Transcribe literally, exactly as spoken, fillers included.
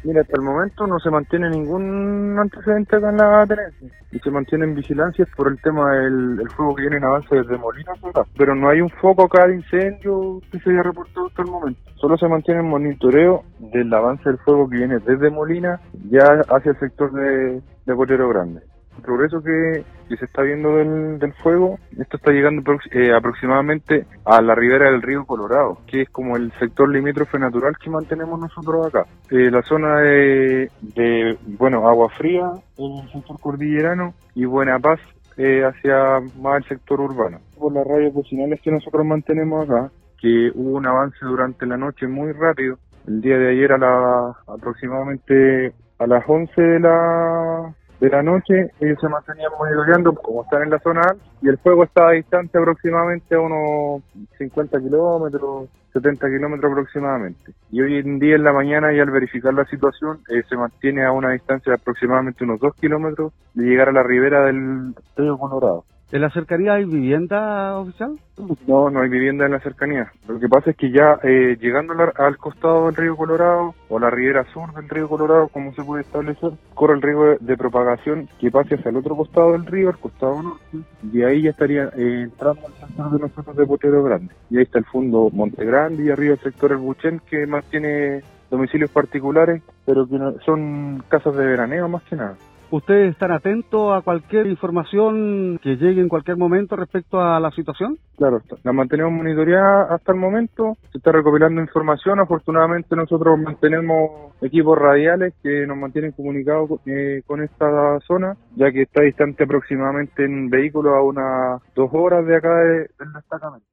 Mira, hasta el momento no se mantiene ningún antecedente acá en la tenencia y se mantiene en vigilancia por el tema del el fuego que viene en avance desde Molina hacia acá. Pero no hay un foco acá de incendio que se haya reportado hasta el momento. Solo se mantiene el monitoreo del avance del fuego que viene desde Molina ya hacia el sector de, de Potrero Grande. El progreso que, que se está viendo del, del fuego, esto está llegando eh, aproximadamente a la ribera del río Colorado, que es como el sector limítrofe natural que mantenemos nosotros acá. Eh, la zona de, de, bueno, Agua Fría, el sector cordillerano, y Buena Paz eh, hacia más el sector urbano. Por las radios vecinales que nosotros mantenemos acá, que hubo un avance durante la noche muy rápido. El día de ayer a la aproximadamente a las once de la de la noche, ellos se mantenían monitoreando como están en la zona alta y el fuego estaba a distancia aproximadamente a unos cincuenta kilómetros, setenta kilómetros aproximadamente. Y hoy en día en la mañana y al verificar la situación eh, se mantiene a una distancia de aproximadamente unos dos kilómetros de llegar a la ribera del río Colorado. ¿En la cercanía hay vivienda, oficial? No, no hay vivienda en la cercanía. Lo que pasa es que ya eh, llegando la, al costado del río Colorado o la ribera sur del río Colorado, como se puede establecer, corre el riesgo de, de propagación que pase hacia el otro costado del río, al costado norte, y ahí ya estaría eh, entrando al sector de nosotros de Potrero Grande. Y ahí está el fondo Monte Grande y arriba el sector El Buchén, que más tiene domicilios particulares, pero que no, son casas de veraneo más que nada. ¿Ustedes están atentos a cualquier información que llegue en cualquier momento respecto a la situación? Claro, la mantenemos monitoreada hasta el momento, se está recopilando información, afortunadamente nosotros mantenemos equipos radiales que nos mantienen comunicados eh, con esta zona, ya que está distante aproximadamente en vehículo a unas dos horas de acá de, del destacamento.